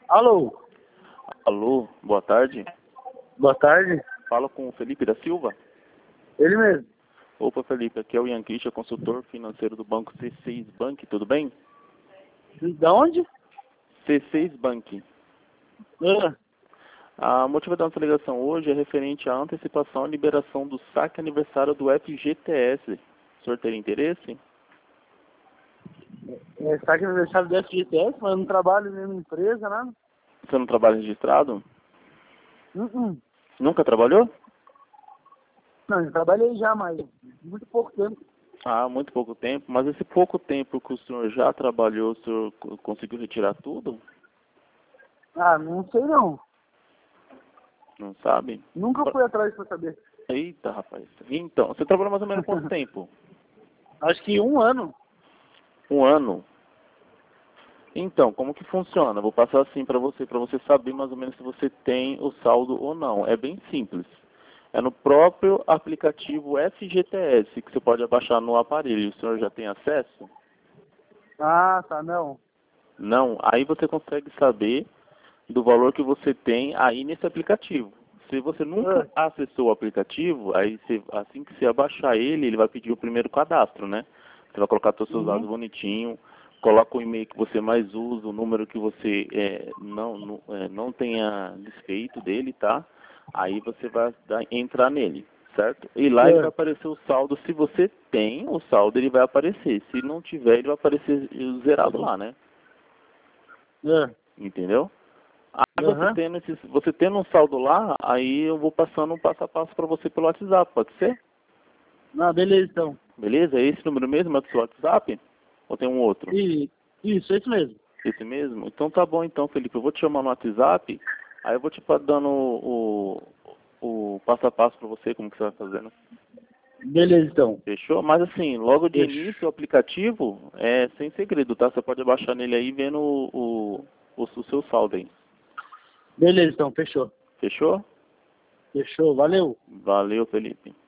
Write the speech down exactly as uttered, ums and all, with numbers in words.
Alô, Alô, boa tarde. boa tarde. Fala com o Felipe da Silva. Ele mesmo. Opa, Felipe, aqui é o Ian Christian, consultor financeiro do banco C seis Bank, tudo bem? Da onde? C seis Bank. Ah, A motivo da nossa ligação hoje é referente à antecipação e liberação do saque aniversário do F G T S. O senhor teria interesse? é, sabe que é aniversário do F G T S, mas eu não trabalho em nenhuma empresa, nada. Você não trabalha registrado? Uh -uh. Nunca trabalhou? Não, eu trabalhei já, mas muito pouco tempo. Ah, muito pouco tempo. Mas esse pouco tempo que o senhor já trabalhou, o senhor co- conseguiu retirar tudo? Ah, não sei não. Não sabe? Nunca fui atrás pra saber. Eita, rapaz. Então, você trabalhou mais ou menos quanto tempo? Acho que um ano. Um ano. Então, como que funciona? Vou passar assim para você, para você saber mais ou menos se você tem o saldo ou não. É bem simples. É no próprio aplicativo F G T S que você pode abaixar no aparelho. O senhor já tem acesso? Ah, tá, não. Não. Aí você consegue saber do valor que você tem aí nesse aplicativo. Se você nunca Ah, acessou o aplicativo, aí você, assim que você abaixar ele, ele vai pedir o primeiro cadastro, né? Você vai colocar todos os seus dados uhum. bonitinho, coloca o e-mail que você mais usa, o número que você é, não, não, é, não tenha desfeito dele, tá? Aí você vai dar- entrar nele, certo? E lá ele vai Ah, aparecer o saldo. Se você tem o saldo, ele vai aparecer. Se não tiver, ele vai aparecer zerado lá, né? ah, Entendeu? Aí você aham. tendo, esse, você tendo um saldo lá, aí eu vou passando um passo a passo para você pelo WhatsApp, pode ser? Ah, beleza, então. Beleza? É esse número mesmo é do seu WhatsApp? Ou tem um outro? E, isso, é isso mesmo. Esse mesmo? Então tá bom então, Felipe. Eu vou te chamar no WhatsApp, aí eu vou te pa- dando o, o, o passo a passo para você, como que você vai fazendo. Beleza, então. Fechou? Mas assim, logo de Fechou. início o aplicativo é sem segredo, tá? Você pode baixar nele aí vendo o, o, o, o seu saldo aí. Beleza, então, fechou. Fechou? Fechou, valeu. Valeu, Felipe.